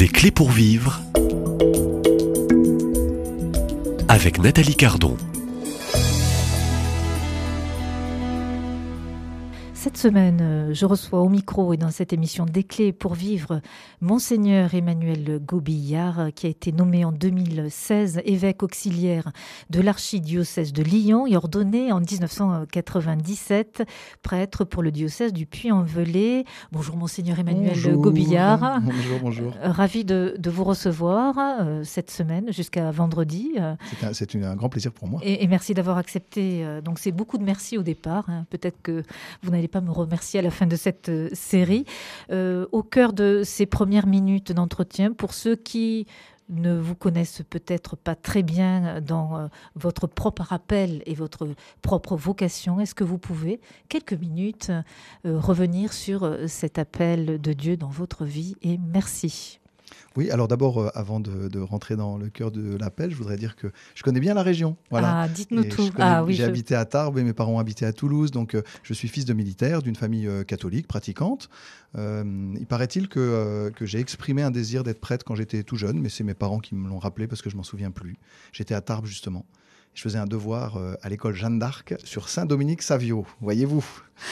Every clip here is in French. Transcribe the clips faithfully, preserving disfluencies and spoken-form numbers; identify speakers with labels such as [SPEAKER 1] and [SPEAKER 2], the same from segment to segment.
[SPEAKER 1] Des clés pour vivre avec Nathalie Cardon.
[SPEAKER 2] Cette semaine, je reçois au micro et dans cette émission Des clés pour vivre Monseigneur Emmanuel Gobillard, qui a été nommé en deux mille seize évêque auxiliaire de l'archidiocèse de Lyon et ordonné en dix-neuf cent quatre-vingt-dix-sept prêtre pour le diocèse du Puy-en-Velay. Bonjour Monseigneur Emmanuel
[SPEAKER 3] bonjour.
[SPEAKER 2] Gobillard.
[SPEAKER 3] Bonjour, bonjour.
[SPEAKER 2] Ravi de, de vous recevoir euh, cette semaine jusqu'à vendredi.
[SPEAKER 3] C'est, un, c'est une, un grand plaisir pour moi.
[SPEAKER 2] Et, et merci d'avoir accepté. Euh, donc c'est beaucoup de merci au départ. Hein. Peut-être que vous n'allez pas me remercier à la fin de cette euh, série. Euh, au cœur de ces premières minutes d'entretien, pour ceux qui ne vous connaissent peut-être pas très bien dans euh, votre propre appel et votre propre vocation, est-ce que vous pouvez, quelques minutes, euh, revenir sur euh, cet appel de Dieu dans votre vie? Et merci.
[SPEAKER 3] Oui, alors d'abord, euh, avant de, de rentrer dans le cœur de l'appel, je voudrais dire que je connais bien la région. Voilà.
[SPEAKER 2] Ah, dites-nous
[SPEAKER 3] et
[SPEAKER 2] tout.
[SPEAKER 3] Connais,
[SPEAKER 2] ah, oui,
[SPEAKER 3] j'ai
[SPEAKER 2] je...
[SPEAKER 3] habité à Tarbes et mes parents habitaient à Toulouse, donc euh, je suis fils de militaire d'une famille euh, catholique, pratiquante. Euh, il paraît-il que, euh, que j'ai exprimé un désir d'être prêtre quand j'étais tout jeune, mais c'est mes parents qui me l'ont rappelé parce que je m'en souviens plus. J'étais à Tarbes justement. Je faisais un devoir euh, à l'école Jeanne d'Arc sur Saint-Dominique-Savio, voyez-vous.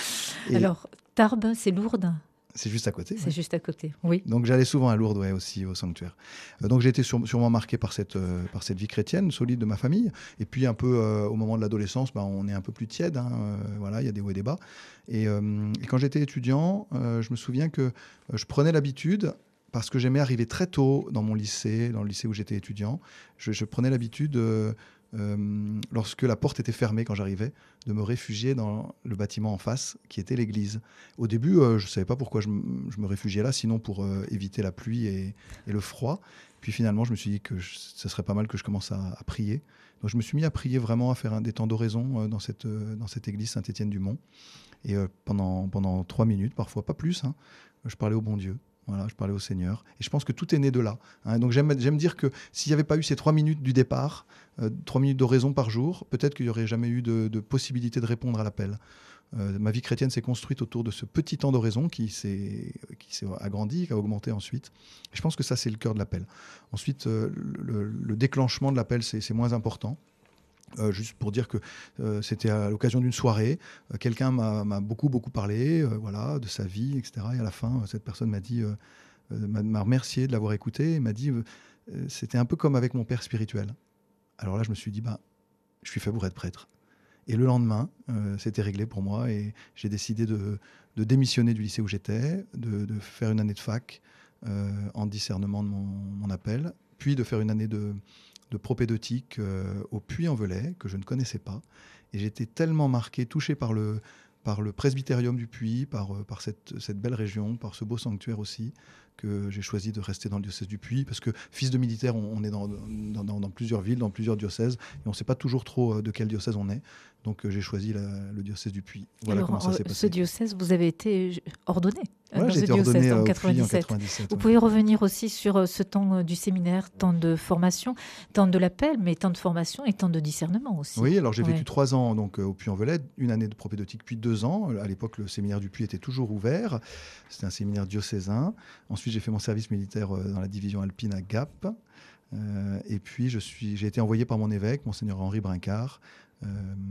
[SPEAKER 3] Et
[SPEAKER 2] Alors, Tarbes, c'est Lourdes?
[SPEAKER 3] C'est juste à côté.
[SPEAKER 2] C'est
[SPEAKER 3] ouais.
[SPEAKER 2] juste à côté, oui.
[SPEAKER 3] Donc j'allais souvent à Lourdes, ouais, aussi au sanctuaire. Euh, donc j'ai été sur, sûrement marqué par cette, euh, par cette vie chrétienne solide de ma famille. Et puis un peu euh, au moment de l'adolescence, bah, on est un peu plus tiède. Hein, euh, voilà, il y a des hauts et des bas. Et, euh, et quand j'étais étudiant, euh, je me souviens que euh, je prenais l'habitude, parce que j'aimais arriver très tôt dans mon lycée, dans le lycée où j'étais étudiant, je, je prenais l'habitude... Euh, Euh, lorsque la porte était fermée quand j'arrivais, de me réfugier dans le bâtiment en face, qui était l'église. Au début, euh, je ne savais pas pourquoi je, m- je me réfugiais là, sinon pour euh, éviter la pluie et, et le froid. Puis finalement, je me suis dit que je, ce serait pas mal que je commence à, à prier. Donc je me suis mis à prier vraiment, à faire un, des temps d'oraison euh, dans, cette, euh, dans cette église Saint-Étienne-du-Mont. Et euh, pendant, pendant trois minutes, parfois pas plus, hein, je parlais au bon Dieu. Voilà, je parlais au Seigneur. Et je pense que tout est né de là. Hein. Donc j'aime, j'aime dire que s'il n'y avait pas eu ces trois minutes du départ, euh, trois minutes d'oraison par jour, peut-être qu'il n'y aurait jamais eu de, de possibilité de répondre à l'appel. Euh, ma vie chrétienne s'est construite autour de ce petit temps d'oraison qui s'est, qui s'est agrandi, qui a augmenté ensuite. Et je pense que ça, c'est le cœur de l'appel. Ensuite, euh, le, le déclenchement de l'appel, c'est, c'est moins important. Euh, juste pour dire que euh, c'était à l'occasion d'une soirée, euh, quelqu'un m'a, m'a beaucoup beaucoup parlé, euh, voilà, de sa vie, et cetera. Et à la fin, euh, cette personne m'a dit, euh, euh, m'a, m'a remercié de l'avoir écouté, et m'a dit, euh, euh, c'était un peu comme avec mon père spirituel. Alors là, je me suis dit, bah, je suis fait pour être prêtre. Et le lendemain, euh, c'était réglé pour moi, et j'ai décidé de, de démissionner du lycée où j'étais, de, de faire une année de fac euh, en discernement de mon, mon appel, puis de faire une année de de propédeutique euh, au Puy-en-Velay, que je ne connaissais pas. Et j'étais tellement marqué, touché par le, par le presbytérium du Puy, par, euh, par cette, cette belle région, par ce beau sanctuaire aussi, que j'ai choisi de rester dans le diocèse du Puy, parce que fils de militaire, on, on est dans, dans, dans, dans plusieurs villes, dans plusieurs diocèses, et on ne sait pas toujours trop de quel diocèse on est. Donc euh, j'ai choisi la, le diocèse du Puy. Voilà. Alors, comment ça s'est passé.
[SPEAKER 2] Ce diocèse, vous avez été ordonné
[SPEAKER 3] voilà,
[SPEAKER 2] dans
[SPEAKER 3] j'ai
[SPEAKER 2] ce
[SPEAKER 3] été
[SPEAKER 2] diocèse
[SPEAKER 3] ordonné
[SPEAKER 2] en
[SPEAKER 3] au
[SPEAKER 2] quatre-vingt-dix-sept.
[SPEAKER 3] Puy en quatre-vingt-dix-sept.
[SPEAKER 2] Vous
[SPEAKER 3] ouais.
[SPEAKER 2] pouvez revenir aussi sur ce temps du séminaire, temps de formation, temps de l'appel, mais temps de formation et temps de discernement aussi.
[SPEAKER 3] Oui, alors j'ai
[SPEAKER 2] ouais.
[SPEAKER 3] vécu trois ans donc, au Puy-en-Velay, une année de propédeutique, puis deux ans. À l'époque, le séminaire du Puy était toujours ouvert. C'était un séminaire diocésain. Ensuite, j'ai fait mon service militaire dans la division alpine à Gap. Euh, et puis, je suis, j'ai été envoyé par mon évêque, Monseigneur Henri Brincard, euh,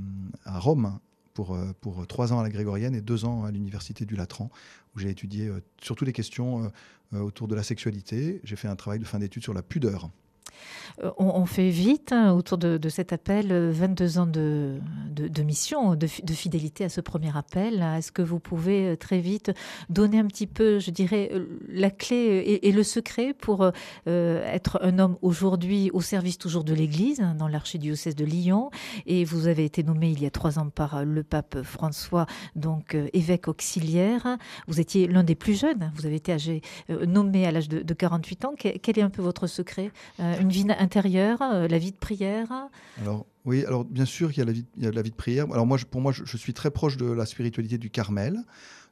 [SPEAKER 3] à Rome, pour, pour trois ans à la Grégorienne et deux ans à l'Université du Latran, où j'ai étudié euh, surtout les questions euh, autour de la sexualité. J'ai fait un travail de fin d'études sur la pudeur.
[SPEAKER 2] Euh, on, on fait vite hein, autour de, de cet appel, vingt-deux ans de, de, de mission, de, de fidélité à ce premier appel. Est-ce que vous pouvez très vite donner un petit peu, je dirais, la clé et, et le secret pour euh, être un homme aujourd'hui au service toujours de l'Église, hein, dans l'archidiocèse de Lyon. Et vous avez été nommé il y a trois ans par le pape François, donc euh, évêque auxiliaire. Vous étiez l'un des plus jeunes, vous avez été âgé, euh, nommé à l'âge de, de quarante-huit ans. Quel, quel est un peu votre secret euh, Une vie intérieure, euh, la vie de prière?
[SPEAKER 3] Alors, oui, alors bien sûr qu'il y a la vie, il y a la vie de prière. Alors moi, je, pour moi, je, je suis très proche de la spiritualité du Carmel.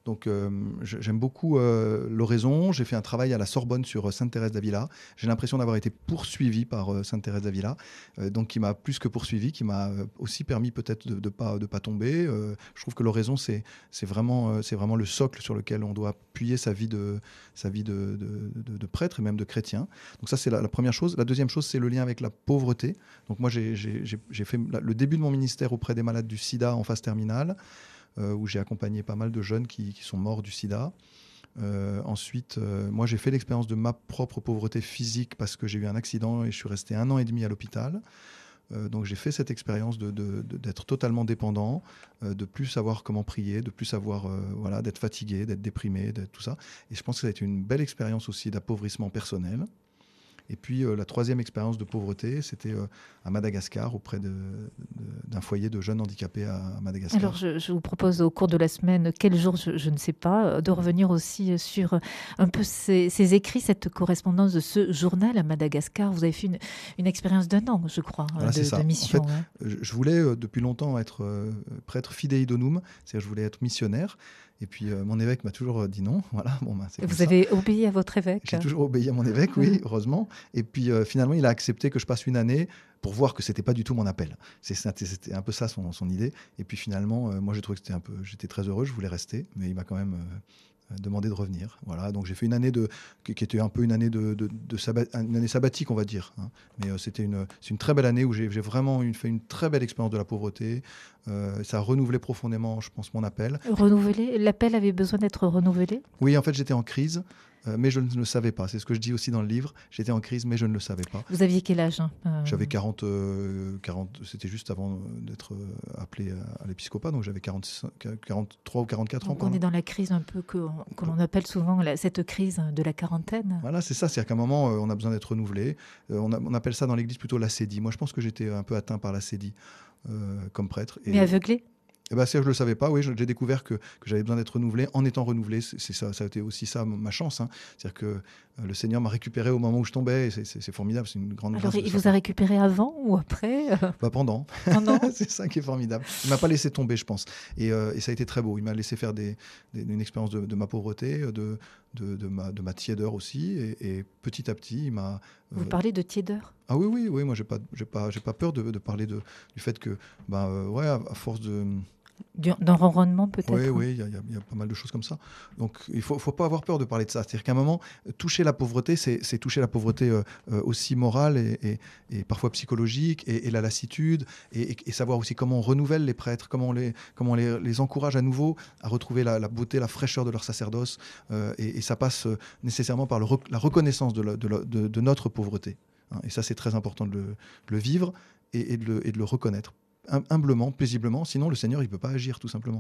[SPEAKER 3] Donc euh, j'aime beaucoup euh, l'oraison. J'ai fait un travail à la Sorbonne sur Sainte Thérèse d'Avila. J'ai l'impression d'avoir été poursuivi par euh, Sainte Thérèse d'Avila, euh, donc qui m'a plus que poursuivi, qui m'a aussi permis peut-être de ne de pas, de pas tomber. Euh, je trouve que l'oraison, c'est, c'est, vraiment, euh, c'est vraiment le socle sur lequel on doit appuyer sa vie de, sa vie de, de, de, de prêtre et même de chrétien. Donc ça, c'est la, la première chose. La deuxième chose, c'est le lien avec la pauvreté. Donc moi, j'ai, j'ai, j'ai fait le début de mon ministère auprès des malades du sida en phase terminale, euh, où j'ai accompagné pas mal de jeunes qui, qui sont morts du sida. Euh, ensuite, euh, moi, j'ai fait l'expérience de ma propre pauvreté physique parce que j'ai eu un accident et je suis resté un an et demi à l'hôpital. Euh, donc j'ai fait cette expérience de, de, de, d'être totalement dépendant, euh, de plus savoir comment prier, de plus savoir, euh, voilà, d'être fatigué, d'être déprimé, d'être tout ça. Et je pense que ça a été une belle expérience aussi d'appauvrissement personnel. Et puis euh, la troisième expérience de pauvreté, c'était euh, à Madagascar, auprès de, de, d'un foyer de jeunes handicapés à, à Madagascar.
[SPEAKER 2] Alors je, je vous propose au cours de la semaine, quel jour, je, je ne sais pas, de revenir aussi sur un peu ces, ces écrits, cette correspondance de ce journal à Madagascar. Vous avez fait une, une expérience d'un an, je crois,
[SPEAKER 3] voilà,
[SPEAKER 2] de, de mission.
[SPEAKER 3] En fait, hein. je, je voulais euh, depuis longtemps être euh, prêtre fidei donum, c'est-à-dire je voulais être missionnaire. Et puis euh, mon évêque m'a toujours dit non. Voilà, bon, ben, c'est
[SPEAKER 2] Vous
[SPEAKER 3] comme
[SPEAKER 2] avez
[SPEAKER 3] ça.
[SPEAKER 2] obéi à votre évêque?
[SPEAKER 3] J'ai toujours obéi à mon évêque, oui, heureusement. Et puis euh, finalement, il a accepté que je passe une année pour voir que c'était pas du tout mon appel. C'est, c'était un peu ça son, son idée. Et puis finalement, euh, moi j'ai trouvé que c'était un peu, j'étais très heureux, je voulais rester, mais il m'a quand même euh, demandé de revenir. Voilà, donc j'ai fait une année de, qui, qui était un peu une année de, de, de sabbat, une année sabbatique, on va dire. Hein. Mais euh, c'était une, c'est une très belle année où j'ai, j'ai vraiment une, fait une très belle expérience de la pauvreté. Euh, ça a renouvelé profondément, je pense, mon appel.
[SPEAKER 2] Renouvelé, l'appel avait besoin d'être renouvelé?
[SPEAKER 3] Oui, en fait, j'étais en crise. Euh, mais je ne le savais pas. C'est ce que je dis aussi dans le livre. J'étais en crise, mais je ne le savais pas.
[SPEAKER 2] Vous aviez quel âge? hein euh...
[SPEAKER 3] J'avais quarante, euh, quarante, c'était juste avant d'être appelé à, à l'épiscopat, donc j'avais quarante, quarante-trois ou quarante-quatre
[SPEAKER 2] donc
[SPEAKER 3] ans.
[SPEAKER 2] On est dans la crise un peu que, que l'on appelle souvent la, cette crise de la quarantaine.
[SPEAKER 3] Voilà, c'est ça. C'est-à-dire qu'à un moment, euh, on a besoin d'être renouvelé. Euh, on, a, on appelle ça dans l'Église plutôt l'acédie. Moi, je pense que j'étais un peu atteint par l'acédie euh, comme prêtre.
[SPEAKER 2] Et... Mais aveuglé?
[SPEAKER 3] Eh ben, ça, je ne le savais pas. Oui, j'ai découvert que, que j'avais besoin d'être renouvelé en étant renouvelé. C'est, c'est ça, ça a été aussi ça ma chance. Hein. C'est-à-dire que euh, le Seigneur m'a récupéré au moment où je tombais. Et c'est, c'est, c'est formidable. C'est une grande
[SPEAKER 2] Alors,
[SPEAKER 3] grâce.
[SPEAKER 2] il vous a récupéré avant ou après?
[SPEAKER 3] bah, Pendant.
[SPEAKER 2] Pendant.
[SPEAKER 3] C'est ça qui est formidable. Il ne m'a pas laissé tomber, je pense. Et, euh, et ça a été très beau. Il m'a laissé faire des, des, une expérience de, de ma pauvreté, de, de, de, ma, de ma tiédeur aussi. Et, et petit à petit, il m'a...
[SPEAKER 2] Vous euh... parlez de tiédeur?
[SPEAKER 3] Ah oui, oui, oui. Moi, je n'ai pas, j'ai pas, j'ai pas peur de, de parler de, du fait que, bah, euh, ouais, à, à force de...
[SPEAKER 2] D'un ronronnement peut-être.
[SPEAKER 3] Oui, oui, il y, y, y a pas mal de choses comme ça. Donc il ne faut, faut pas avoir peur de parler de ça. C'est-à-dire qu'à un moment, toucher la pauvreté, c'est, c'est toucher la pauvreté euh, euh, aussi morale et, et, et parfois psychologique, et, et la lassitude, et, et, et savoir aussi comment on renouvelle les prêtres, comment on les, comment on les, les encourage à nouveau à retrouver la, la beauté, la fraîcheur de leur sacerdoce. Euh, et, et ça passe nécessairement par le, la reconnaissance de, la, de, la, de, de notre pauvreté. Hein. Et ça, c'est très important de le, de le vivre et, et, de le, et de le reconnaître. Humblement, paisiblement, sinon le Seigneur il peut pas agir tout simplement.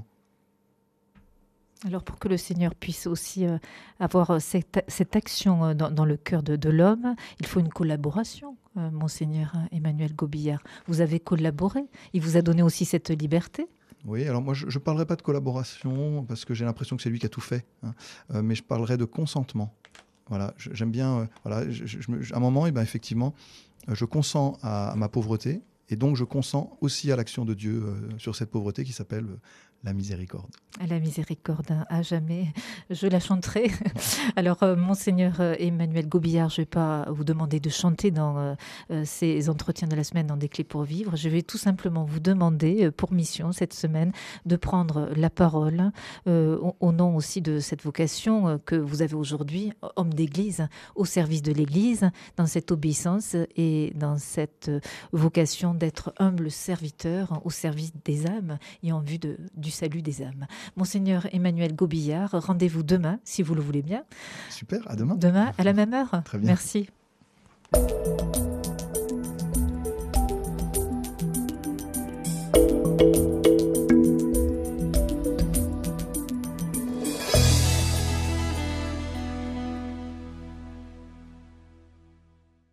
[SPEAKER 2] Alors pour que le Seigneur puisse aussi euh, avoir cette, cette action euh, dans, dans le cœur de, de l'homme, il faut une collaboration, euh, Monseigneur Emmanuel Gobillard. Vous avez collaboré, il vous a donné aussi cette liberté.
[SPEAKER 3] Oui, alors moi je ne parlerai pas de collaboration parce que j'ai l'impression que c'est lui qui a tout fait, hein, euh, mais je parlerai de consentement. Voilà, j'aime bien, euh, voilà, je, je, je, à un moment, eh ben, effectivement, je consens à, à ma pauvreté. Et donc, je consens aussi à l'action de Dieu euh, sur cette pauvreté qui s'appelle euh, la miséricorde.
[SPEAKER 2] La miséricorde, à jamais, je la chanterai. Alors, euh, Monseigneur Emmanuel Gobillard, je ne vais pas vous demander de chanter dans euh, ces entretiens de la semaine dans Des Clés pour Vivre. Je vais tout simplement vous demander, euh, pour mission cette semaine, de prendre la parole euh, au, au nom aussi de cette vocation euh, que vous avez aujourd'hui, homme d'église, au service de l'église, dans cette obéissance et dans cette vocation d'être humble serviteur au service des âmes et en vue de, du salut des âmes. Monseigneur Emmanuel Gobillard, rendez-vous demain, si vous le voulez bien.
[SPEAKER 3] Super, à demain.
[SPEAKER 2] Demain, à la même heure.
[SPEAKER 3] Très bien.
[SPEAKER 2] Merci.